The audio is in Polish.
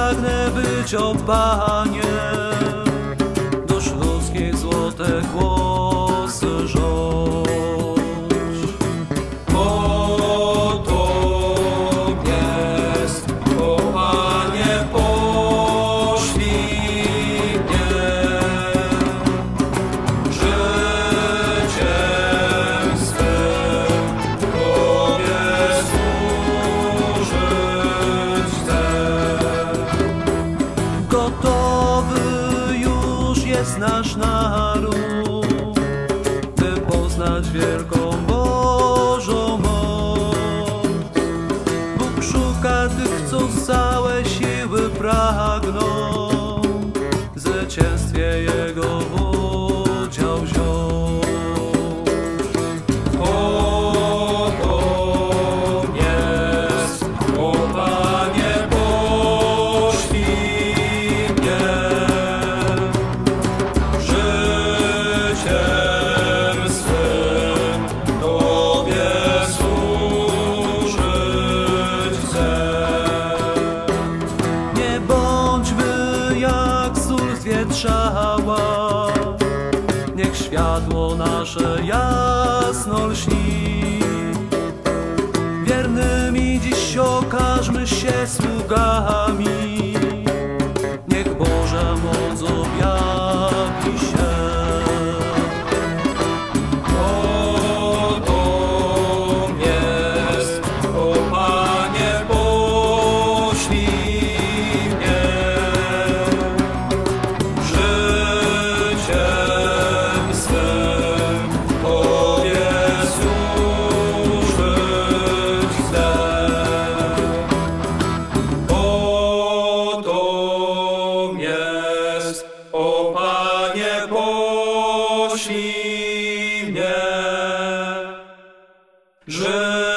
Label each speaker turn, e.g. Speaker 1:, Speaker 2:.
Speaker 1: pragnę być, o Panie, do śląskich złote głosy rzuć. O to jest, o Panie, poślij mnie życiem swym, Tobie służyć chcę. Gotowy już jest nasz naród, by poznać wielką Bożą moc. Bóg szuka tych, co z całej siły pragną w zwycięstwie Jego udział wziąć. O to jest, o Panie, poślij mnie życiem swym, Tobie służyć chcę. Nie bądźmy jak sól zwietrzała, niech światło nasze jasno lśni. Wiernymi dziś okażmy się sługami, niech Boża moc objawi się. O to jest, o Panie, poślij mnie życiem swym, Tobie służyć chcę. O to jest, o Panie, poślij mnie życiem